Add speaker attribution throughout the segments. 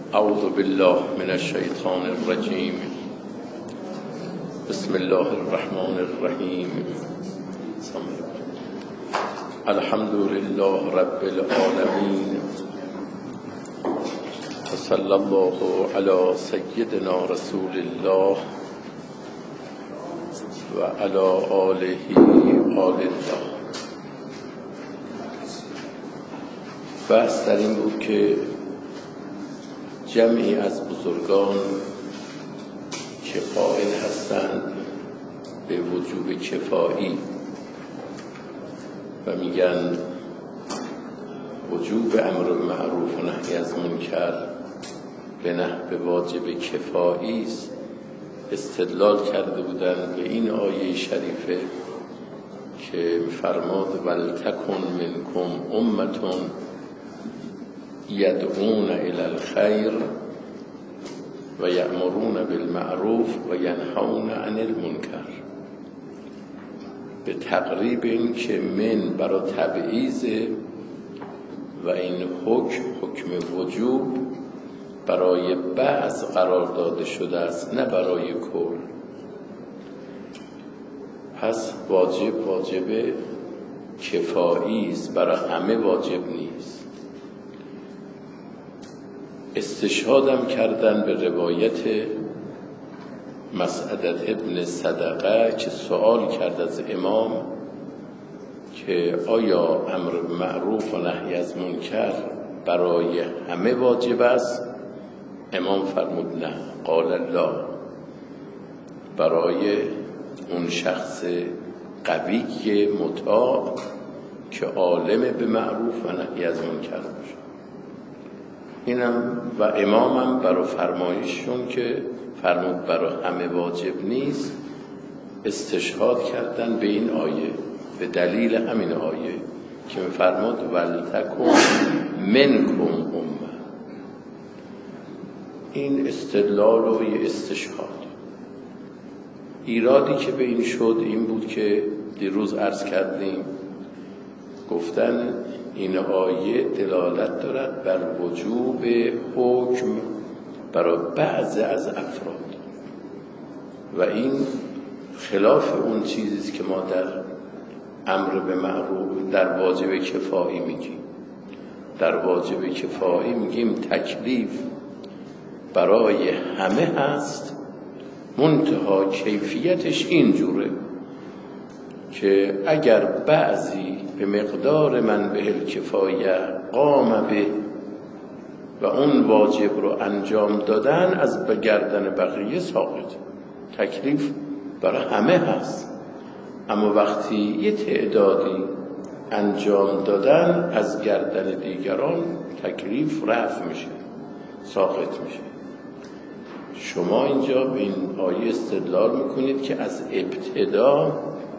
Speaker 1: اعوذ بالله من الشیطان الرجیم. بسم الله الرحمن الرحیم. الحمد لله رب العالمین و صلی الله علی سیدنا رسول الله و علی آله آل الله. بحث در این بود که جمعی از بزرگان که قائل هستند به وجوب کفایی و میگن وجوب امر معروف و نهی از منکر به نحو واجب کفایی است، استدلال کرده بودند به این آیه شریفه که فرماد ولتکن منکم امة یدعون الی الخیر و یأمرون بالمعروف و ینهون عن المنکر. به تقریب این که من برای تبعیض و این حکم وجوب برای بعض قرار داده شده است، نه برای کل. پس واجب کفایی است، برای همه واجب نیست. استشهادم کردن به روایت مسعدة ابن صدقه که سوال کرد از امام که آیا امر معروف و نهی از منکر برای همه واجب است؟ امام فرمود نه. قال لا، برای اون شخص قوی مطاع که عالم به معروف و نهی از منکر باشه. اینم و امامم برای فرمایششون که فرمود برای همه واجب نیست استشهاد کردن به این آیه، به دلیل همین آیه که فرمود ولتکن منکم امه. این استدلال و استشهاد. ایرادی که به این شد این بود که دیروز عرض کردیم، گفتن این آیه دلالت دارد بر وجوب حکم برای بعض از افراد و این خلاف اون چیزیست که ما در امر به معروف در واجب کفایی میگیم. در واجب کفایی میگیم تکلیف برای همه هست، منتها کیفیتش اینجوره که اگر بعضی به مقدار من به الکفایه قام به و اون واجب رو انجام دادن، از بگردن بقیه ساقط. تکلیف برای همه هست، اما وقتی یه تعدادی انجام دادن از گردن دیگران تکلیف رفع میشه، ساقط میشه. شما اینجا به این آیه استدلال میکنید که از ابتدا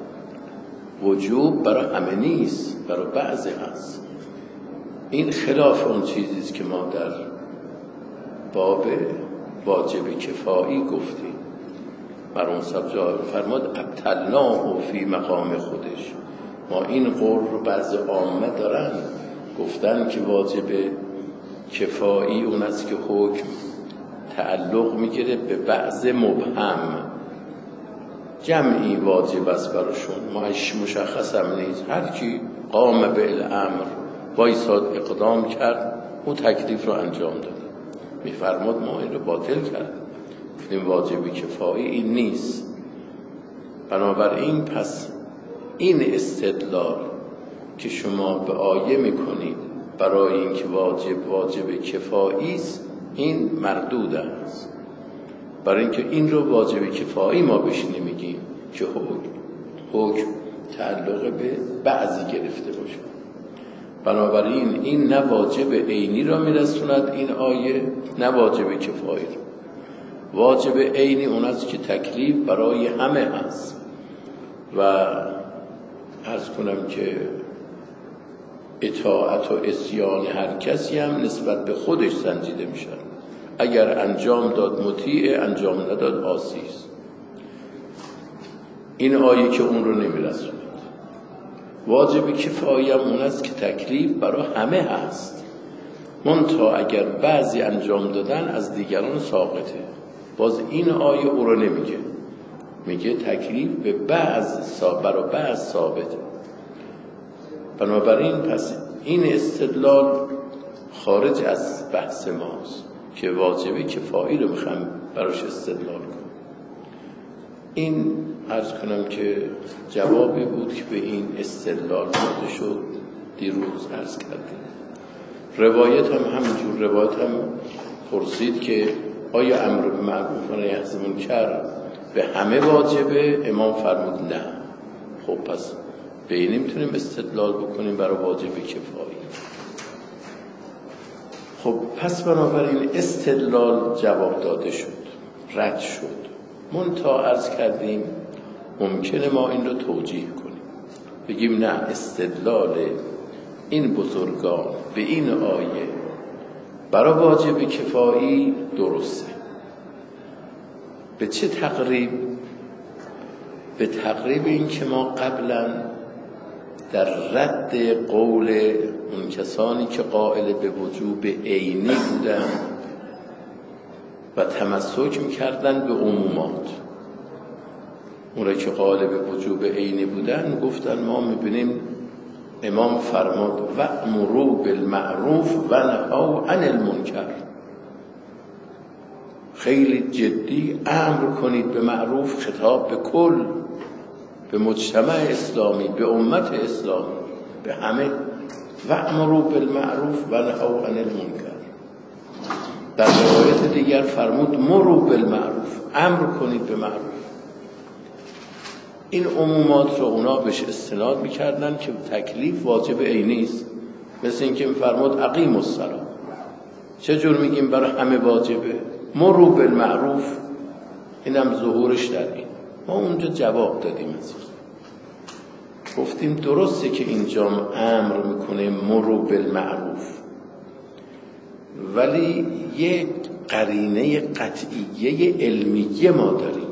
Speaker 1: وجوب برای همه نیست، برای بعضی هست. این خلاف اون چیزیست که ما در باب واجب کفایی گفتیم. مرحوم صاحب فرمود ابطلناه فی مقام خودش. ما این قول رو بعضی عامه دارن، گفتن که واجب کفایی اون است که حکم تعلق میگیره به بعض مبهم، جمعی واجب است براشون، مشخص هم نیست. هر کی قام به الامر وایساد اقدام کرد او تکلیف رو انجام داد. میفرماد ما این رو باطل کرد، گفتیم واجب کفایی این نیست. بنابراین پس این استدلال که شما به آیه میکنید برای اینکه واجب کفایی است، این مردود است. برای اینکه این رو واجب کفایی ما بهش نمیگیم که حکم تعلق به بعضی گرفته باشه. بنابراین این نه واجب عینی را میرسوند این آیه، نه واجب کفایی را. واجب عینی اون است که تکلیف برای همه هست و عرض کنم که اطاعت و عصیان هر کسی هم نسبت به خودش سنجیده میشه. اگر انجام داد مطیع، انجام نداد عاصی است. این آیه که اون رو نمیرسوند. واجب کفایی هم اون است که تکلیف برای همه هست منتها اگر بعضی انجام دادن از دیگران ساقطه. باز این آیه او رو نمیگه، میگه تکلیف به برای بعض ثابته. بنابراین پس این استدلال خارج از بحث ماست که واجب کفایی رو میخوام براش استدلال کنم. این عرض کنم که جوابی بود که به این استدلال داده شد. دیروز عرض کردیم روایت هم همینجور. روایت هم پرسید که آیا امر به معروف و نهی از منکر به همه واجبه؟ امام فرمود نه. خب پس به این نمیتونیم استدلال بکنیم برای واجب کفایی. خب پس بنابراین استدلال جواب داده شد، رد شد. منتها عرض کردیم ممکنه ما این رو توجیه کنیم، بگیم نه، استدلال این بزرگان به این آیه برای واجب کفایی درسته. به چه تقریب؟ به تقریب این که ما قبلا در رد قول اون کسانی که قائل به وجوب عینی بودن و تمسک میکردن به عمومات، اون که قائل به وجوب عینی بودن گفتن ما میبینیم امام فرمود وأمروا بالمعروف و نهوا عن المنکر. خیلی جدی امر کنید به معروف، خطاب به کل، به مجتمع اسلامی، به امت اسلامی، به همه. وأمروا بالمعروف و نهوا عن المنکر. در روایت دیگر فرمود مروا بالمعروف، امر کنید به معروف. این عمومات رو اونا بهش استناد میکردن که تکلیف واجب عینی است. مثل این که فرمود اقیموا الصلاة، چجور میگیم برای همه واجبه؟ مروا بالمعروف. اینم ظهورش در این. ما اونجا جواب دادیم از این. گفتیم درسته که اینجا امر میکنه مروا بالمعروف، ولی یک قرینه قطعیه علمیه ما داریم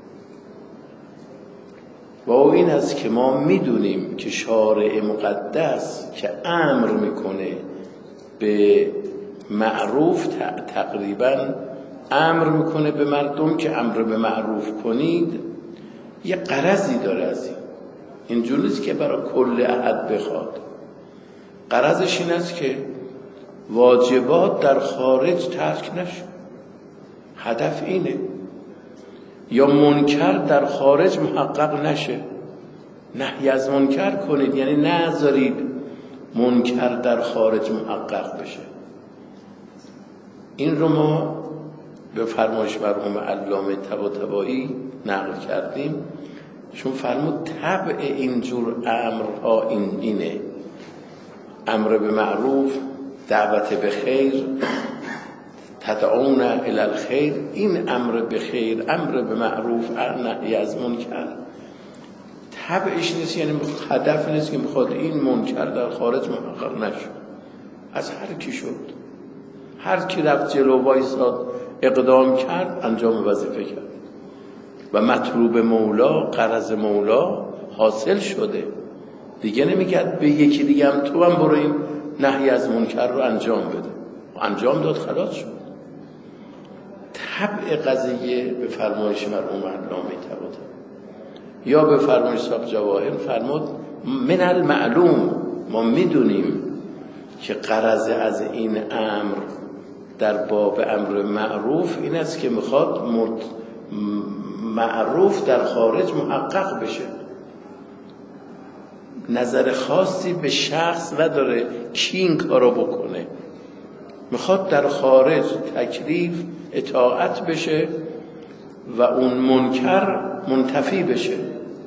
Speaker 1: و این است که ما میدونیم که شارع مقدس که امر میکنه به معروف تقریبا امر میکنه به مردم که امر به معروف کنید، یه غرضی داره از این. اینجور نیست که برای کل احد بخواد. غرضش این است که واجبات در خارج ترک نشه. هدف اینه. یا منکر در خارج محقق نشه. نهی از منکر کنید، یعنی نذارید منکر در خارج محقق بشه. این رو ما به فرمایش مرحوم علامه طباطبایی نقل کردیم. چون فرمود طبع اینجور امرها اینه: امر به معروف، دعوت به خیر، تدعون الی الخیر. این امر به خیر، امر به معروف، نهی از منکر طبعش نیست، یعنی هدف نیست که میخواد این منکر در خارج محقق نشه. از هر کی شد، هر کی رفت جلو وایساد اقدام کرد، انجام وظیفه کرد و مطلوب مولا، غرض مولا حاصل شده. دیگه نمیگه به یکی دیگه هم تو هم برو این نهی از منکر رو انجام بده. انجام داد، خلاص شد. طبع قضیه به فرمایش مرحوم علامه طباطبایی یا به فرمایش صاحب جواهر فرمود من المعلوم، ما میدونیم که غرض از این امر در باب امر معروف این است که میخواد معروف در خارج محقق بشه. نظر خاصی به شخص نداره کی این کارو بکنه، میخواد در خارج تکلیف اطاعت بشه و اون منکر منتفی بشه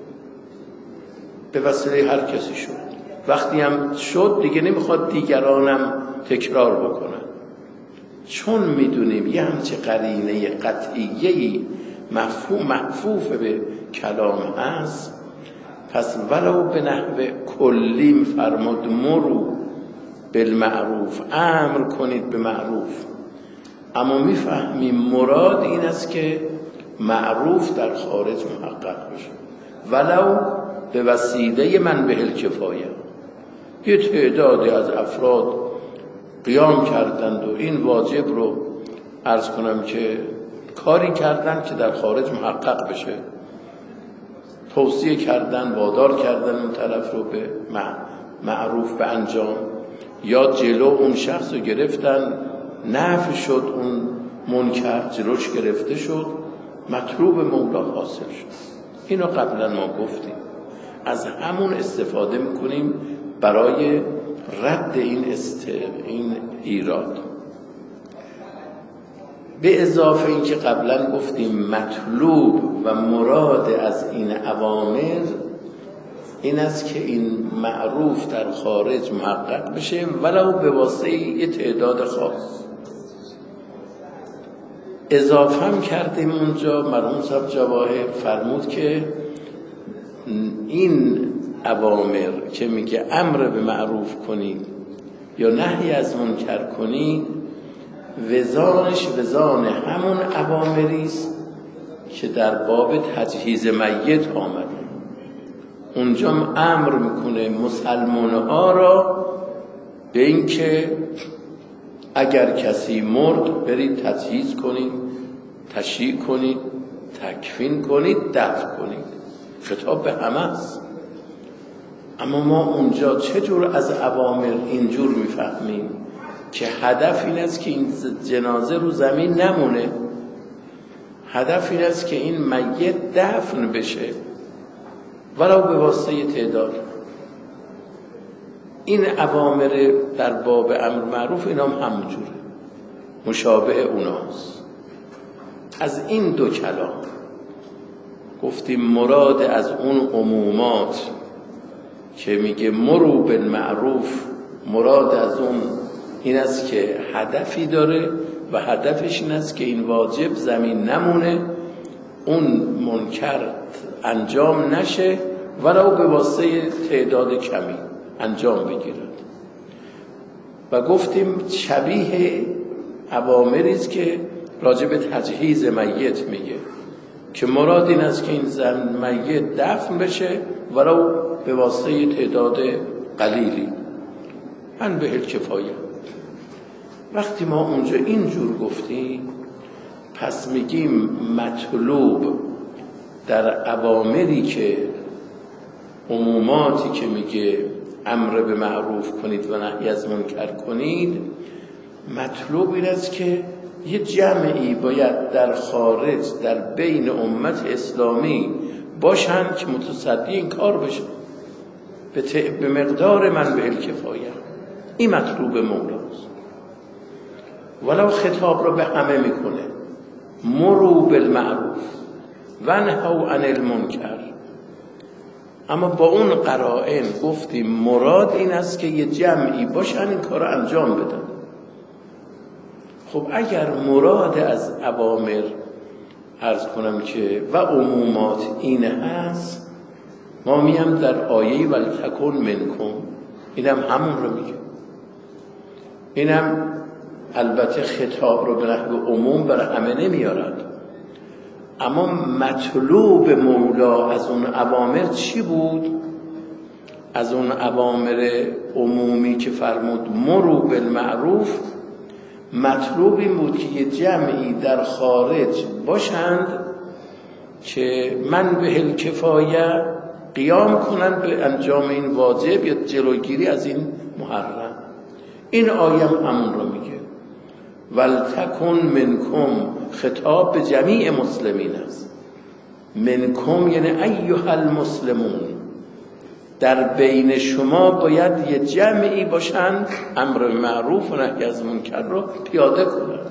Speaker 1: به وسیله هر کسی شد. وقتی هم شد دیگه نمیخواد دیگرانم تکرار بکنن، چون میدونیم یه همچه قرینه قطعیه‌ای محفوف به کلام هست. پس ولو به نحو کلیم فرمود مرو بالمعروف، امر کنید به معروف، اما میفهمیم مراد این است که معروف در خارج محقق بشه، ولو به وسیله من به الکفایه. یه تعدادی از افراد قیام کردند و این واجب رو عرض کنم که کاری کردن که در خارج محقق بشه، توصیه کردن، وادار کردن اون طرف رو به معروف به انجام، یا جلو اون شخص رو گرفتن، نفی شد اون منکر، جلوش گرفته شد، مطلوب مولا حاصل شد. اینو قبلا ما گفتیم، از همون استفاده میکنیم برای رد این ایراد. به اضافه این که قبلا گفتیم مطلوب و مراد از این اوامر این است که این معروف در خارج محقق بشه، ولو به واسطه یه تعداد خاص. اضافه هم کردیم اونجا مرحوم صاحب جواهر فرمود که این اوامر که میگه امر به معروف کنید یا نهی از منکر کنید، وزانش وزان همون اوامری است که در باب تجهیز میت آمده. اونجا امر میکنه مسلمان‌ها را به این که اگر کسی مرد برید تجهیز کنید، تشییع کنید، تکفین کنید، دفن کنید. خطاب به همه است. اما ما اونجا چجور از اوامر اینجور میفهمیم که هدف این است که این جنازه رو زمین نمونه، هدف این است که این میت دفن بشه ولو به واسطه تعداد. این اوامر در باب امر معروف اینا هم همونجوره، مشابه اوناست. از این دو کلام گفتیم مراد از اون عمومات که میگه مرو بالمعروف، مراد از اون این است که هدفی داره و هدفش این است که این واجب زمین نمونه، اون منکر انجام نشه ولو به واسطه تعداد کمی انجام بگیرد. و گفتیم شبیه اوامری است که راجع به تجهیز میت میگه که مراد این است که این میت دفن بشه ولو به واسطه تعداد قلیلی، ان به الکفایه. وقتی ما اونجا اینجور گفتیم پس میگیم مطلوب در اوامری که عموماتی که میگه امر به معروف کنید و نهی از منکر کنید، مطلوب این است که یه جمعی باید در خارج در بین امت اسلامی باشند که متصدی این کار بشه به مقدار من به الکفایه. این مطلوب مولاست. ولو خطاب رو به همه میکنه مرو بالمعروف و نهوا عن المنکر، اما با اون قرائن گفتیم مراد این است که یه جمعی باشن این کار رو انجام بدن. خب اگر مراد از اوامر عرض کنم که و عمومات این هست، ما میم در آیه ولتکن منکم، اینم همون رو میگه. اینم البته خطاب رو به نحو عموم برای همه نمیارد، اما مطلوب مولا از اون اوامر چی بود؟ از اون اوامر عمومی که فرمود مرو بالمعروف، مطلوب این بود که یه جمعی در خارج باشند که من به الکفایه قیام کنند به انجام این واجب یا جلوگیری از این محرم. این آیه همون رو میگه ولتکن منکم، خطاب به جمیع مسلمین است. منکم یعنی ایها المسلمون، در بین شما باید یه جمعی باشند امر معروف و نهی از منکر رو پیاده کنند.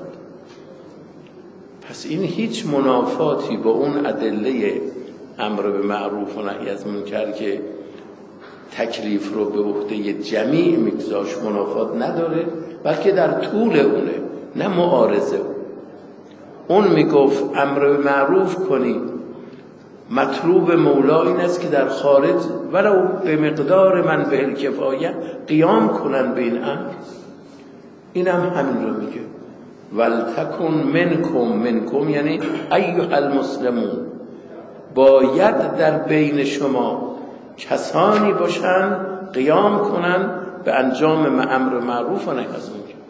Speaker 1: پس این هیچ منافاتی با اون ادله امر به معروف و نهی از منکر که تکلیف رو به عهده جمیع میگذاشت منافات نداره، بلکه در طول اونه، نه معارضه. اون میگفت امر به معروف کنید، مطلوب مولا این است که در خارج ولو به مقدار من به الکفایه قیام کنن به این امر. این هم همین رو میگه ولتکن منکم یعنی ایها المسلمون، باید در بین شما کسانی باشن قیام کنن به انجام امر معروف و نهی از منکر.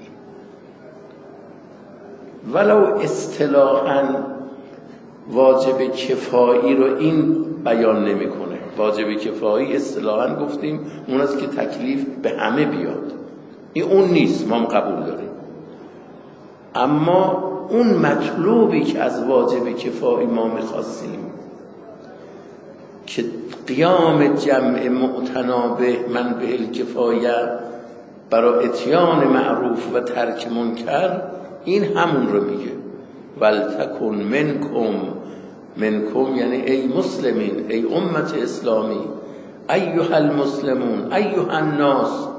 Speaker 1: ولو اصطلاحاً واجب کفایی رو این بیان نمیکنه. واجب کفایی اصطلاحاً گفتیم اون است که تکلیف به همه بیاد، این اون نیست، ما قبول داریم. اما اون مطلوبی که از واجب کفایی ما میخواستیم که قیام جمع معتنابه من به الکفایه برای اتیان معروف و ترک منکر، این همون رو میگه. ولتکن منکم یعنی ای مسلمین، ای امت اسلامی، ایها المسلمون، ایها الناس،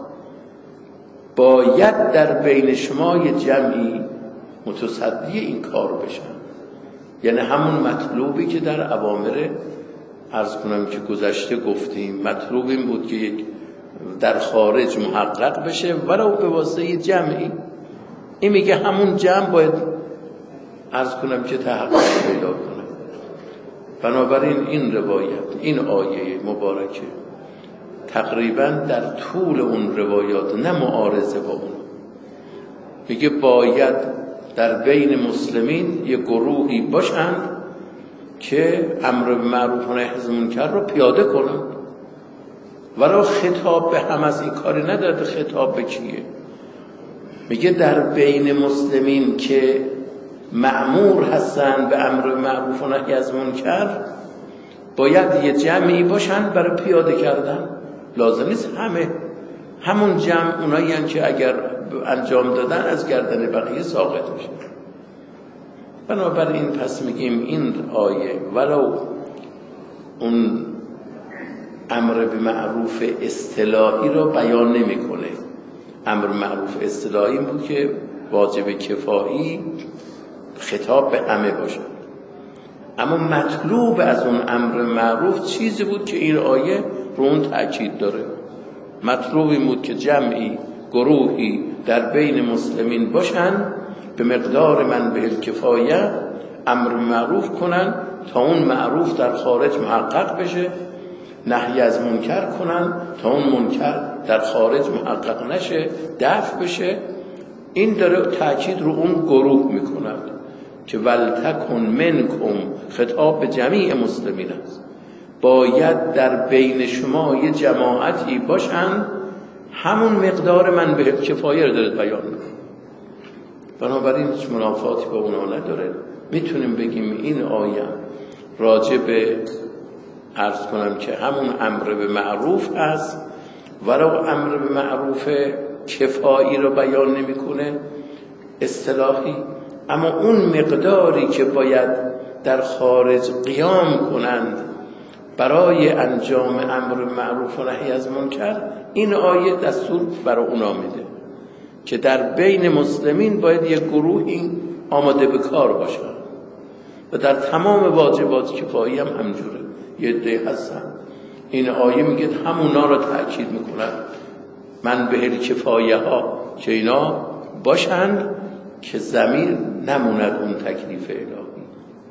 Speaker 1: باید در بین شما یه جمعی متصدی این کار بشن. یعنی همون مطلوبی که در اوامر عرض کنم که گذشته گفتیم، مطلوب این بود که در خارج محقق بشه ولو به واسطه جمعی. این میگه همون جمع باید عرض کنم که تحقق پیدا کنه. بنابراین این روایت، این آیه مبارکه تقریبا در طول اون روایات، نه معارضه با اون، میگه باید در بین مسلمین یه گروهی باشند که امر به معروف و نهی از منکر رو پیاده کنند. ولو خطاب به هم از این کاری نداره، خطاب به کیه؟ میگه در بین مسلمین که مأمور هستن به امر به معروف و نهی از منکر باید یه جمعی باشن برای پیاده کردن. لازم نیست همون جمع اونایی هستن که اگر انجام دادن از گردن بقیه ساقط میشه. بنابراین پس میگیم این آیه ولو اون امر به معروف اصطلاحی رو بیان نمیکنه. امر معروف اصطلاحی بود که واجب کفایی خطاب به همه باشه، اما مطلوب از اون امر معروف چیزی بود که این آیه رو اون تأکید داره. مطلوب این بود که جمعی، گروهی در بین مسلمین باشن به مقدار من به الکفایه امر معروف کنن تا اون معروف در خارج محقق بشه، نهی از منکر کنن تا اون منکر در خارج محقق نشه، دفع بشه. این داره تأکید رو اون گروه میکند که ولتکن منکم، خطاب به جمیع مسلمین است، باید در بین شما یه جماعتی باشن همون مقدار من به کفایه رو داره بیان میکنه. بنابراین هیچ منافاتی با اونا نداره. میتونیم بگیم این آیه راجع به عرض کنم که همون امر به معروف هست، ولو امر به معروف کفایی رو بیان نمیکنه اصطلاحی، اما اون مقداری که باید در خارج قیام کنند برای انجام امر معروف و نهی از منکر، این آیه دستور برای اونا میده که در بین مسلمین باید یک گروهی آماده به کار باشن و در تمام واجبات کفایی هم همجوره یه عده هستن. این آیه میگه همونا رو تأکید میکنن من به کفایه ها که اینا باشن که ضمیر نموند اون تکلیف الهی.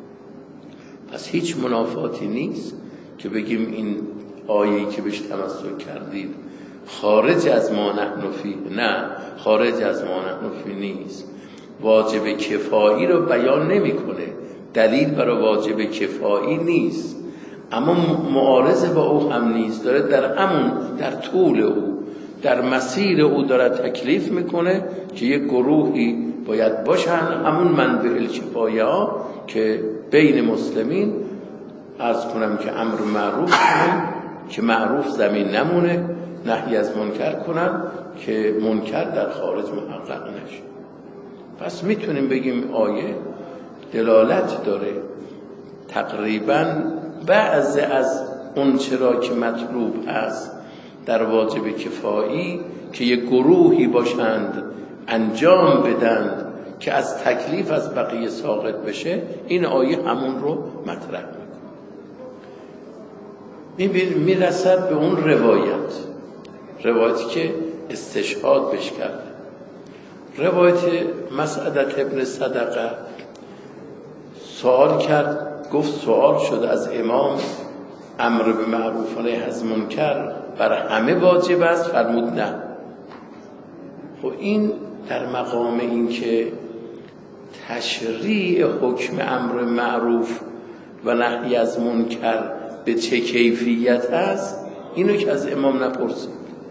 Speaker 1: پس هیچ منافاتی نیست که بگیم این آیه‌ای که بهش تمسک کردید خارج از ما نحن فیه، نه، خارج از ما نحن فیه نیست. واجب کفایی رو بیان نمیکنه، دلیل برای واجب کفایی نیست، اما معارضه با او هم نیست، داره در طول او، در مسیر او داره تکلیف میکنه که یک گروهی باید باشن همون منبع الکفایه ها که بین مسلمین عرض کنم که امر معروف کنن که معروف زمین نمونه، نهی از منکر کنن که منکر در خارج محقق نشه. پس میتونیم بگیم آیه دلالت داره تقریبا بعض از اون چرا که مطلوب هست در واجب کفایی که یک گروهی باشند انجام بدند که از تکلیف از بقیه ساقط بشه، این آیه همون رو مطرح میکنه. میرسد به اون روایتی که استشهاد بش کرده، روایت مسعدة ابن صدقه. سوال کرد، گفت سوال شد از امام امر به معروف و نهی از منکر بر همه واجب است؟ فرمود نه. خب این در مقام این که تشریع حکم امر معروف و نهی از منکر به چه کیفیت است، اینو که از امام نپرسید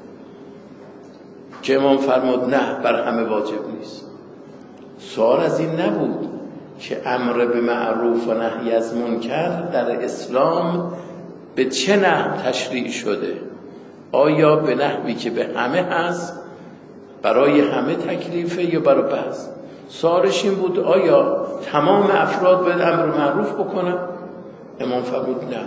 Speaker 1: که امام فرمود نه بر همه واجب نیست. سوال از این نبود که امر به معروف و نهی از منکر در اسلام به چه نحو تشریع شده، آیا به نحوی که به همه هست برای همه تکلیفه یا برای بعض؟ سوالش این بود آیا تمام افراد باید امر معروف بکنن؟ امام فرمود نه.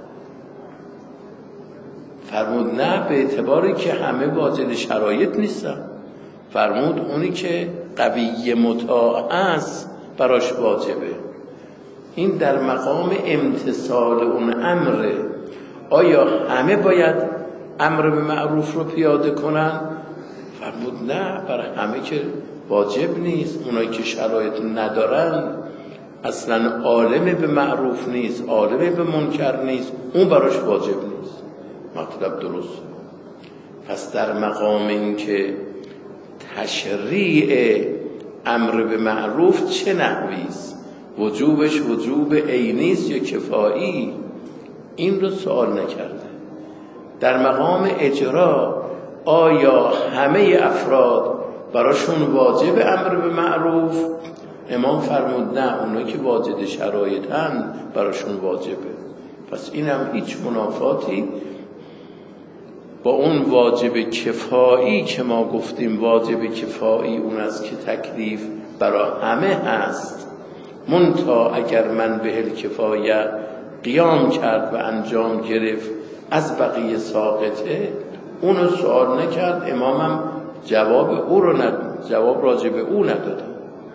Speaker 1: فرمود نه به اعتباری که همه واجد شرایط نیستن. فرمود اونی که قوی مطاع است براش واجبه. این در مقام امتثال اون امره. آیا همه باید امر به معروف رو پیاده کنن؟ فرمود نه، برای همه که واجب نیست. اونایی که شرایط ندارن، اصلا عالم به معروف نیست، عالم به منکر نیست، اون براش واجب نیست. مطلب درست. پس در مقام این که تشریع امر به معروف چه نحویست، وجوبش وجوب عینیست یا کفایی، این رو سوال نکرده. در مقام اجرا آیا همه افراد براشون واجب امر به معروف؟ امام فرمود نه، اونایی که واجد شرایطن براشون واجبه. پس این هم هیچ منافاتی با اون واجب کفایی که ما گفتیم. واجب کفایی اون است که تکلیف برای همه هست، منتها اگر من به کفایه قیام کرد و انجام گرفت از بقیه ساقطه، اونو سوال نکرد. امامم جواب راجع به او ندادم.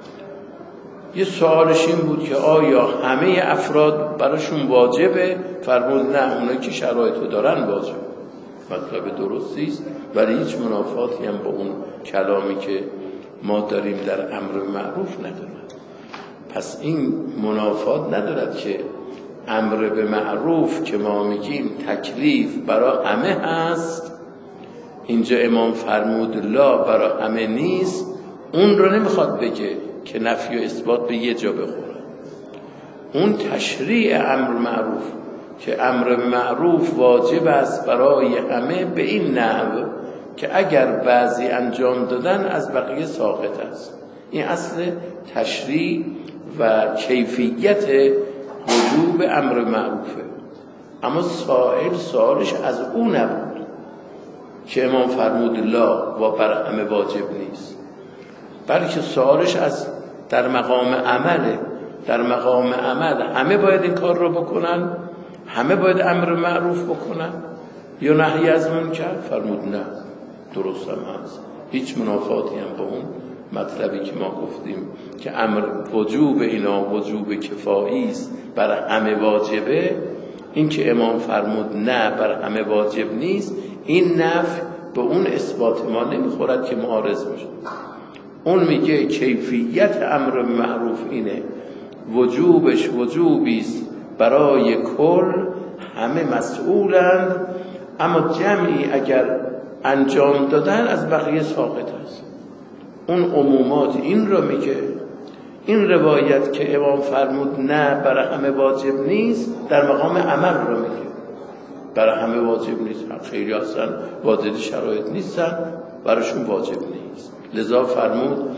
Speaker 1: یه سوالش این بود که آیا همه افراد براشون واجبه؟ فرمود نه، اونایی که شرایطو دارن واجب. مطلب درستیست، ولی هیچ منافاتی هم با اون کلامی که ما داریم در امر معروف ندارد. پس این منافات ندارد که امر به معروف که ما میگیم تکلیف برای همه هست، اینجا امام فرمود لا برای همه نیست، اون رو نمیخواد بگه که نفی و اثبات به یه جا بخوره. اون تشریع امر معروف که امر معروف واجب است برای همه به این نحو که اگر بعضی انجام دادن از بقیه ساقط است. این اصل تشریع و کیفیت وجوب امر معروفه. اما سوالش از او نبود که امام فرمود لا و بر همه واجب نیست، بلکه سوالش از در مقام عمله. در مقام عمل همه باید این کار رو بکنن، همه باید امر معروف بکنن یا نهی از منکر؟ فرمود نه، درست هم هست. هیچ منافاتی هم با اون مطلبی که ما گفتیم که امر وجوب اینا وجوب کفایی است، بر همه واجبه. این که امام فرمود نه بر همه واجب نیست، این نفی به اون اثبات ما نمیخورد که معارض میشه. اون میگه کیفیت امر معروف اینه، وجوبش وجوبی است برای کل، همه مسئولند، اما جمعی اگر انجام دادن از بقیه ساقط است. اون عمومات این رو میگه. این روایت که امام فرمود نه برای همه واجب نیست، در مقام عمل رو میگه. برای همه واجب نیست، خیلی هستن واجد شرایط نیستن، برایشون واجب نیست. لذا فرمود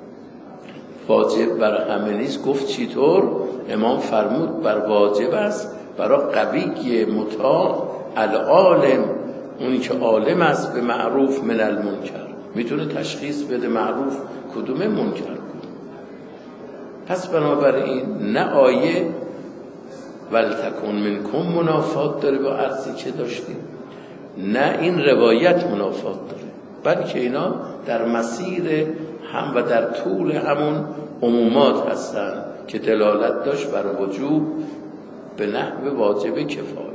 Speaker 1: واجب برای همه نیست. گفت چطور؟ امام فرمود بر واجب است برای قوی مطاع العالم، اونی که عالم است به معروف من المنکر، میتونه تشخیص بده معروف کدومه، منکر کدوم. پس بنابراین نه آیه ولتکن منکم منافات داره با عرضی که داشتیم، نه این روایت منافات داره، بلکه اینا در مسیر هم و در طول همون عمومات هستن که دلالت داشت بر وجوب به نحو واجب کفایی.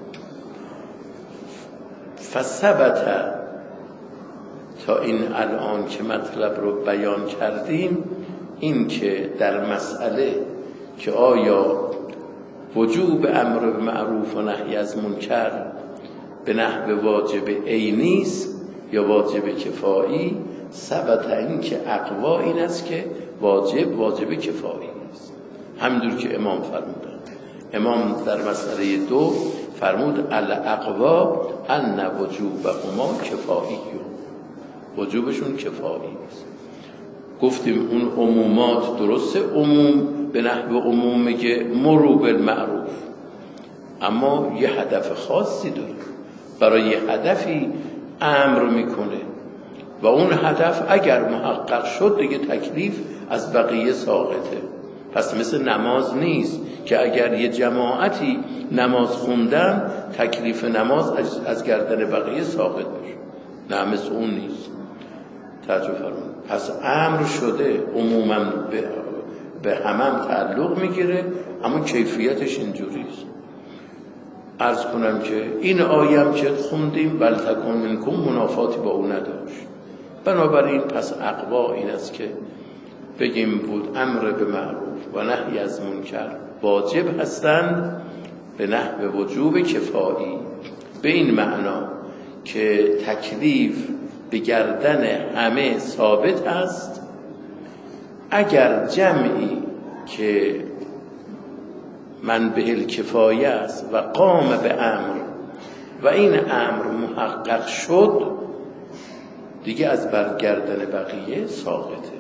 Speaker 1: فثبت، تا این الان که مطلب رو بیان کردیم، این که در مسئله که آیا وجوب امر به معروف و نهی از منکر به نحو واجب عینی است یا واجب کفایی، ثبت این که اقوا این است که واجب کفایی است. همینطور که امام فرمودن. امام در مسئله 2 فرمود الاقوا ان وجوبهما کفایی، وجوبشون کفایی است. گفتیم اون عمومات درسته، عموم به نحو عموم میگه مرو بالمعروف، اما یه هدف خاصی داره، برای یه هدفی امر میکنه و اون هدف اگر محقق شد دیگه تکلیف از بقیه ساقطه. پس مثل نماز نیست که اگر یه جماعتی نماز خوندن تکلیف نماز از گردن بقیه ساقط بشه، نه مثل اون نیست. توجه فرمایید. پس امر شده عموما به همه تعلق میگیره، اما کیفیتش اینجوریست. عرض کنم که این آیم که خوندیم بل تکن منکم منافاتی با او نداشت. بنابراین پس اقوا این است که بگیم بود امر به معروف و نهی از منکر واجب هستند به نحو وجوب کفایی، به این معنا که تکلیف به گردن همه ثابت است. اگر جمعی که من به الکفایه است و قام به امر و این امر محقق شد دیگه از برگردن بقیه ساقطه.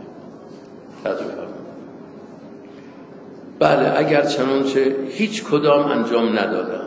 Speaker 1: بله اگر چنانچه هیچ کدام انجام ندادن،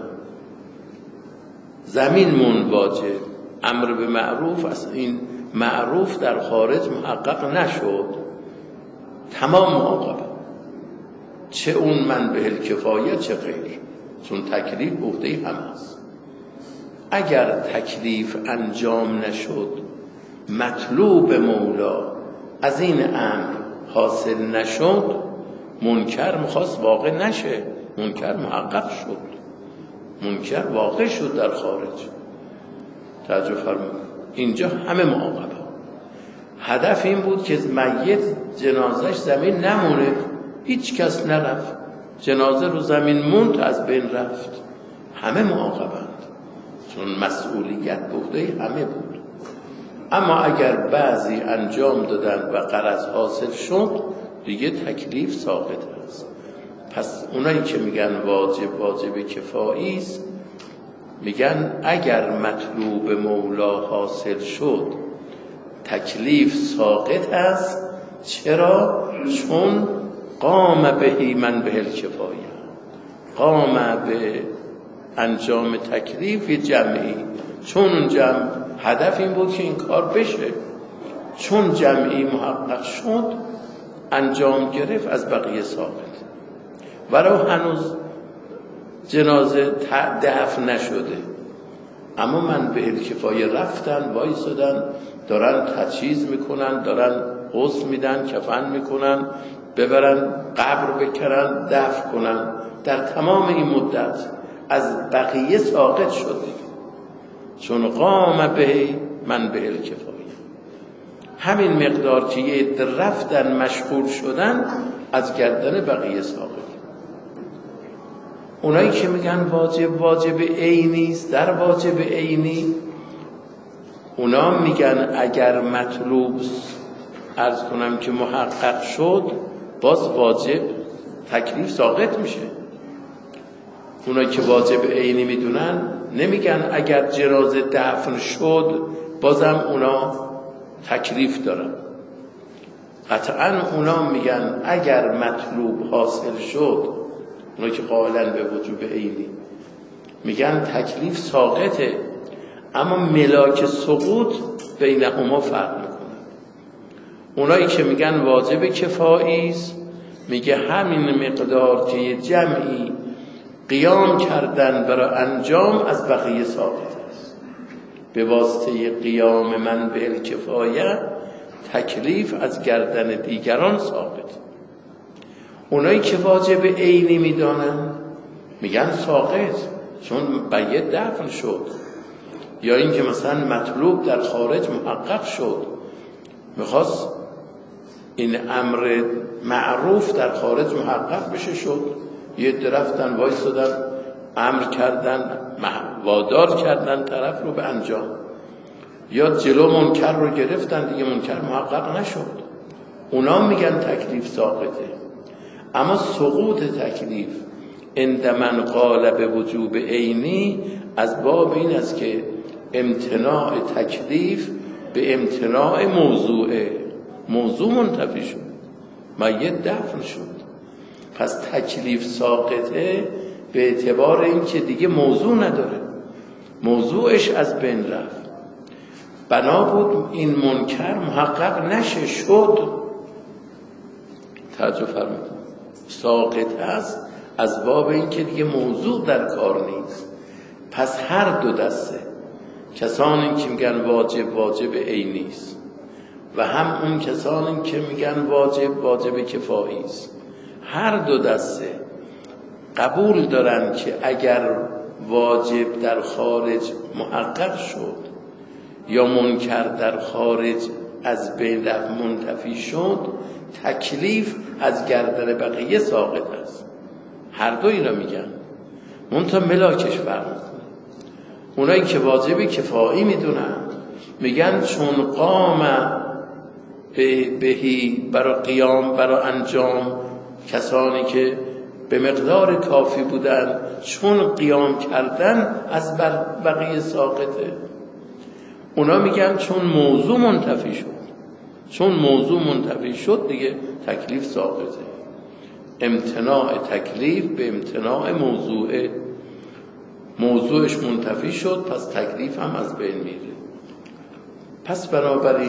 Speaker 1: زمین من واجب، امر به معروف است، این معروف در خارج محقق نشد، تمام معاقبه، چه اون من به الکفایه چه غیر، چون تکلیف عهده هم است. اگر تکلیف انجام نشد، مطلوب مولا از این امر حاصل نشد، منکر میخواست واقع نشه، منکر محقق شد، منکر واقع شد در خارج. توجه فرمایید. اینجا همه معاقبه. هدف این بود که میت جنازش زمین نمونه، هیچ کس نرفت، جنازه رو زمین موند، از بین رفت. همه معاقبند، چون مسئولیت بوده همه بود. اما اگر بعضی انجام دادن و غرض حاصل شد دیگه تکلیف ساقط است. پس اونایی که میگن واجب کفایی است، میگن اگر مطلوب مولا حاصل شد تکلیف ساقط است. چرا؟ چون قام بهی من به الکفایه، قام به انجام تکلیف جمعی، چون اون جمع هدف این بود که این کار بشه، چون جمعی محقق شد انجام گرفت، از بقیه ساقط. ولو هنوز جنازه دفن نشده، اما من به الکفایه رفتن، وایسادن، دارن تجهیز میکنن، دارن غسل میدن، کفن میکنن، ببرن قبر بکنن، دفن کنن، در تمام این مدت از بقیه ساقط شده، چون قام به من به الکفایه. همین مقدار که یه رفتن مشغول شدن از گردن بقیه ساقط. اونایی که میگن واجب عینی است، در واجب عینی اونا میگن اگر مطلوب عرض کنم که محقق شد باز واجب تکلیف ساقط میشه. اونایی که واجب عینی میدونن نمیگن اگر جنازه دفن شد بازم اونا تکلیف دارن. قطعا اونا میگن اگر مطلوب حاصل شد، اونا که قائلن به وجوب عینی میگن تکلیف ساقطه، اما ملاک سقوط بینهما فرق میکنه. اونایی که میگن واجب کفایی است میگه همین مقدار که یه جمعی قیام کردن برای انجام از بقیه ساقط است. به واسطه قیام من به الکفایه تکلیف از گردن دیگران ساقط. اونایی که واجب عینی میدانن میگن ساقط، چون بیت دفن شد، یا اینکه مثلا مطلوب در خارج محقق شد، میخواست این امر معروف در خارج محقق بشه، شد، یه درفتن وایسادن، امر کردن، وادار کردن طرف رو به انجام، یا جلو منکر رو گرفتن، دیگه منکر محقق نشد، اونا میگن تکلیف ساقطه. اما سقوط تکلیف عند من قال به وجوب عینی از باب این است که امتناع تکلیف به امتناع موضوع منتفی شد، میت دفن شد. پس تکلیف ساقطه به اعتبار این که دیگه موضوع نداره، موضوعش از بین رفت. بنا بود این منکر محقق نشه، شد. توجه فرمایید، ساقط است از باب این که دیگه موضوع در کار نیست. پس هر دو دسته، کسانی که میگن واجب عینی است و هم اون کسانی که میگن واجب کفایی است، هر دو دسته قبول دارن که اگر واجب در خارج محقق شد یا منکر در خارج از بین رفت منتفی شد، تکلیف از گردن بقیه ساقط است. هر دو اینا میگن، منتها ملاکش فرق میکنه. اونایی که واجب کفایی میدونن میگن چون قام بهی برای قیام، برای انجام، کسانی که به مقدار کافی بودن چون قیام کردن از بقیه ساقطه. اونا میگن چون موضوع منتفی شد، چون موضوع منتفی شد دیگه تکلیف ساقطه. امتناع تکلیف به امتناع موضوعش منتفی شد، پس تکلیف هم از بین میره. پس بنابراین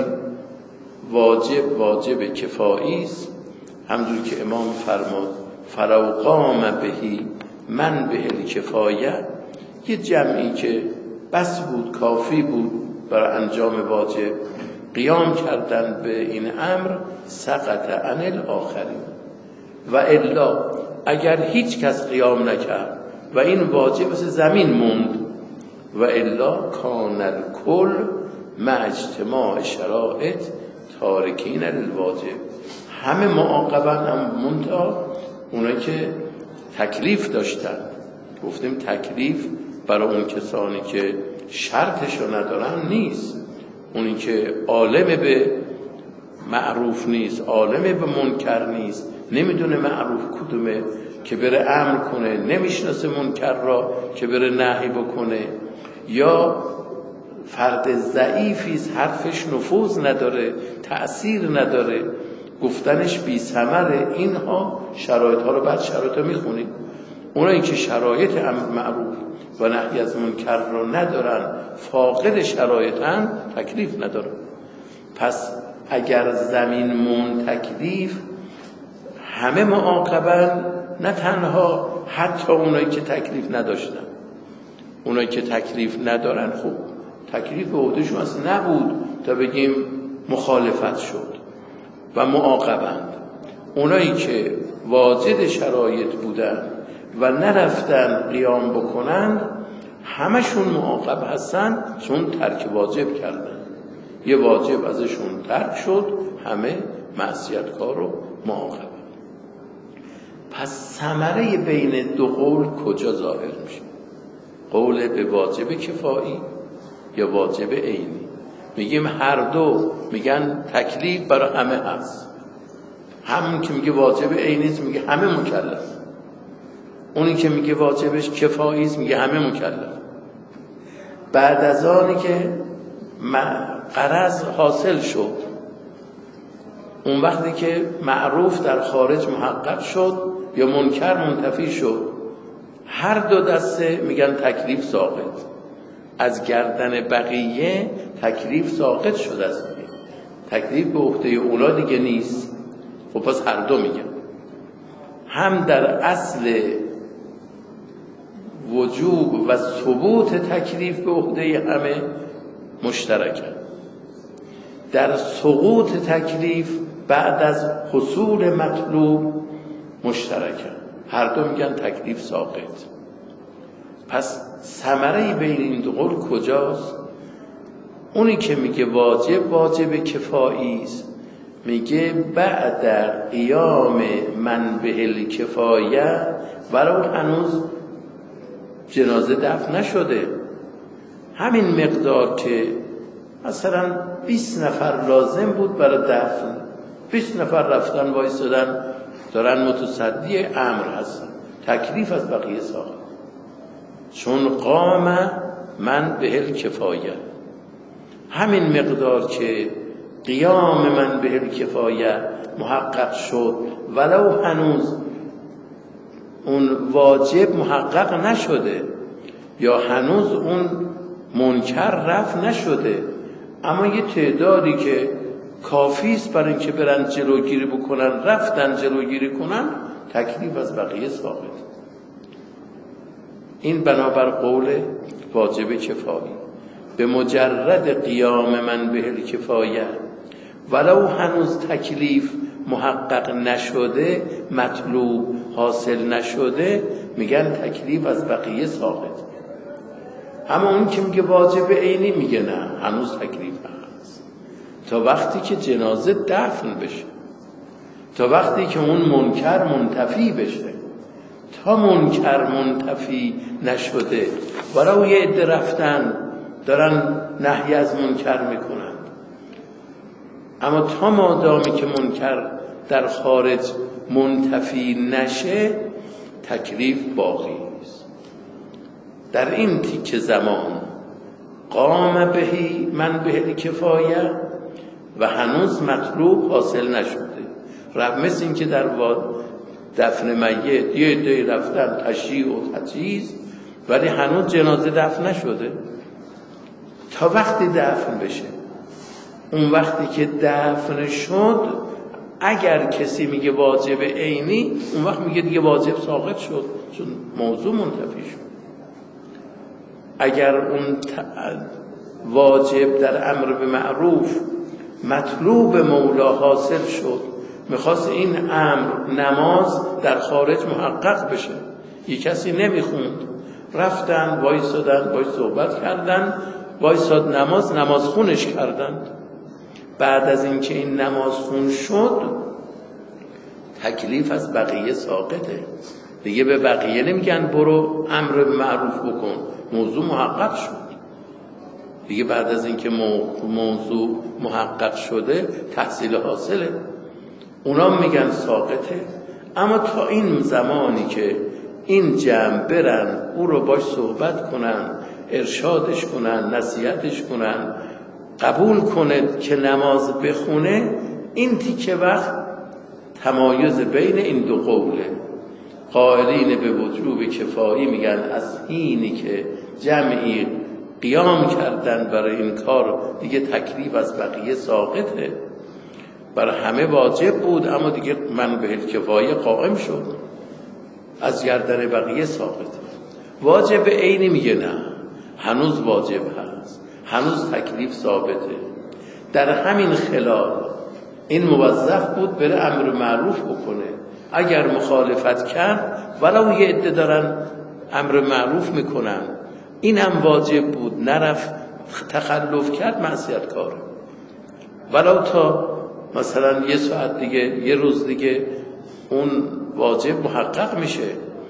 Speaker 1: واجب کفایی است، همونجور که امام فرمود فلو قام بهی من به الکفایه، یه جمعی که بس بود، کافی بود برای انجام واجب، قیام کردن به این امر، سقط عن الاخرین. و الا اگر هیچ کس قیام نکرد و این واجب مثل زمین موند، و الا کان الکل مع اجتماع شرائط تارکین للواجب، همه معاقبن، هم منتها اونایی که تکلیف داشتن. گفتیم تکلیف برای اون کسانی که شرطشو ندارن نیست، اونی که عالم به معروف نیست، عالم به منکر نیست، نمیدونه معروف کدومه که بره امر کنه، نمیشناسه منکر را که بره نهی بکنه، یا فرد ضعیفیست، حرفش نفوذ نداره، تأثیر نداره، گفتنش بی ثمره. اینها شرایط ها رو بعد شرایط ها میخونیم. اونایی که شرایط امر معروف و نهی از منکر رو ندارن، فاقد شرایطن، تکلیف ندارن. پس اگر زمین مون تکلیف، همه معاقبن، نه تنها حتی اونایی که تکلیف نداشتن. اونایی که تکلیف ندارن، خب تکلیف به عهدهشون اصلا نبود تا بگیم مخالفت شد و معاقبند. اونایی که واجد شرایط بودن و نرفتن قیام بکنن، همشون معاقب هستن، چون ترک واجب کردن. یه واجب ازشون ترک شد، همه معصیتکار و معاقب. پس ثمره بین دو قول کجا ظاهر میشه؟ قول به واجب کفایی یا واجب عینی؟ میگیم هر دو میگن تکلیف برای همه هست. همون که میگه واجب عینی است میگه همه مکلف، اونی که میگه واجبش کفایی است میگه همه مکلف. بعد از آنی که غرض حاصل شد، اون وقتی که معروف در خارج محقق شد یا منکر منتفی شد، هر دو دسته میگن تکلیف ساقط. از گردن بقیه تکلیف ساقط شده است، تکلیف به عهده اولا دیگه نیست. خب پس هر دو میگن، هم در اصل وجوب و ثبوت تکلیف به عهده همه مشترکن، در سقوط تکلیف بعد از حصول مطلوب مشترکن. هر دو میگن تکلیف ساقط. پس ثمره بین این دو قول کجاست؟ اونی که میگه واجب کفایی است، میگه بعد قیام من به الکفایه، ولو هنوز جنازه دفن نشده، همین مقدار که مثلا 20 نفر لازم بود برای دفن 20 نفر رفتن وایسادن دارن متصدی امر هستن، تکلیف از بقیه ساخت. چون قام من به الکفایه، همین مقدار که قیام من به الکفایه محقق شد، ولو هنوز اون واجب محقق نشده یا هنوز اون منکر رفع نشده، اما یه تعدادی که کافی است برای اینکه برن جلوگیری بکنن رفتن جلوگیری کنن، تکلیف از بقیه ثابت. این بنابر قول واجب کفایی. به مجرد قیام من به الکفایه ولو هنوز تکلیف محقق نشده، مطلوب حاصل نشده، میگن تکلیف از بقیه ساقط. اما اون که میگه واجب عینی میگه نه، هنوز تکلیف هست تا وقتی که جنازه دفن بشه، تا وقتی که اون منکر منتفی بشه. تا منکر منتفی نشده برای یه عده رفتن دارن نهی از منکر میکنن، اما تا مادامی که منکر در خارج منتفی نشه، تکلیف باقی است. در این تیک زمان قام بهی من به الکفایه و هنوز مطلوب حاصل نشده. مثل این که در دفن میت یه عده‌ای رفتن تشییع و تجهیز، ولی هنوز جنازه دفن نشده. تا وقتی دفن بشه، اون وقتی که دفن شد، اگر کسی میگه واجب عینی، اون وقت میگه دیگه واجب ساقط شد، چون موضوع منتفی شد. اگر اون واجب در امر به معروف مطلوب مولا حاصل شد، میخواست این امر نماز در خارج محقق بشه، یک کسی نمیخوند، رفتن وایسادن، باید صحبت کردن، وایساد نماز خونش کردند. بعد از اینکه این نماز خون شد، تکلیف از بقیه ساقطه دیگه. به بقیه نمیگن برو امر به معروف بکن، موضوع محقق شد دیگه. بعد از اینکه موضوع محقق شده، تحصیل حاصله، اونا میگن ساقطه. اما تا این زمانی که این جمع برن او رو باش صحبت کنن، ارشادش کنن، نصیحتش کنن، قبول کنه که نماز بخونه، این تیکه وقت تمایز بین این دو قوله. قائلین به وجوب کفایی میگن از اینی که جمعی قیام کردن برای این کار، دیگه تکلیف از بقیه ساقطه. برای همه واجب بود، اما دیگه من به کفایه قائم شد، از گردن بقیه ساقطه. واجب عینی میگه نه، هنوز واجب هست، هنوز تکلیف ثابته. در همین خلال این موظف بود بره امر معروف بکنه. اگر مخالفت کرد، ولو یه عده دارن امر معروف میکنن، این هم واجب بود، نرفت تخلف کرد، معصیت کاره. ولو تا مثلا یه ساعت دیگه، یه روز دیگه، اون واجب محقق میشه.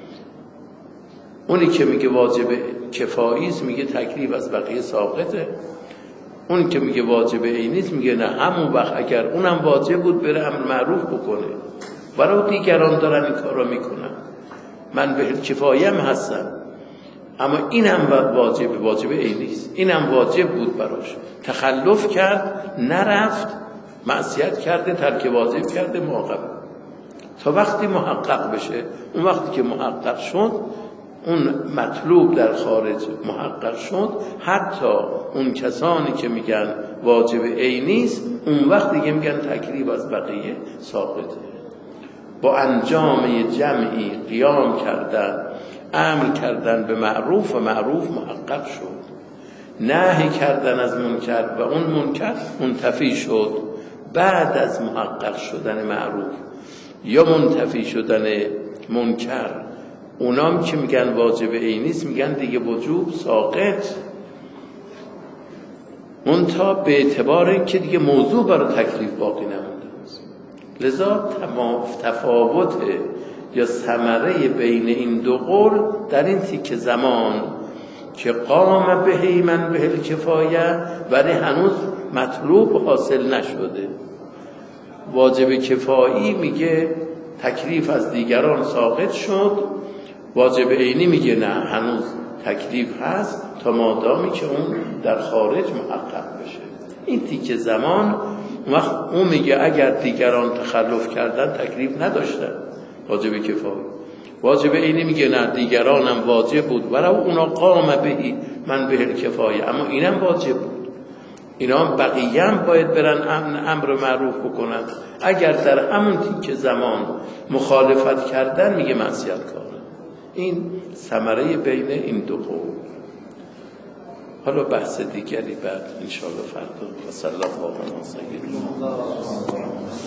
Speaker 1: اونی که میگه واجب کفایی است میگه تکلیف از بقیه ساقطه. اون که میگه واجب عینی است میگه نه، همون وقت اگر اونم واجب بود بره امر معروف بکنه، ولو دیگران دارن این کارو میکنن، من به کفایه هم هستم، اما اینم واجب عینی است، اینم واجب بود براش، تخلف کرد، نرفت، معصیت کرده، ترک واجب کرده، معاقبه. تا وقتی محقق بشه، اون وقتی که محقق شد، اون مطلوب در خارج محقق شد، حتی اون کسانی که میگن واجب عینی است، اون وقت دیگه میگن تکلیف از بقیه ساقطه. با انجام جمعی قیام کردن، امر کردن به معروف و معروف محقق شد، نهی کردن از منکر و اون منکر منتفی شد. بعد از محقق شدن معروف یا منتفی شدن منکر، اونام که میگن واجب عینی است میگن دیگه وجوب ساقط، منتها به اعتبار اینکه دیگه موضوع برای تکلیف باقی نمونده است. لذا تفاوت یا ثمره بین این دو قول در این تیک زمان که قام بهی من به الکفایه، ولی هنوز مطلوب حاصل نشده. واجب کفایی میگه تکلیف از دیگران ساقط شد، واجب عینی میگه نه، هنوز تکلیف هست تا مادامی که اون در خارج محقق بشه. این تیکه زمان وقت اون میگه اگر دیگران تخلف کردن تکلیف نداشتن، واجب کفایی. واجب عینی میگه نه، دیگرانم واجب بود ولو اونا قام بهی من به کفایه، اما اینم واجب بود، اینا هم بقیه هم باید برن امر معروف بکنن، اگر در همون تیکه زمان مخالفت کردن میگه معصیت کارن. این ثمره بین این دو قول. حالا بحث دیگری بعد انشاءالله فردا. و صلی الله علیه و سیدنا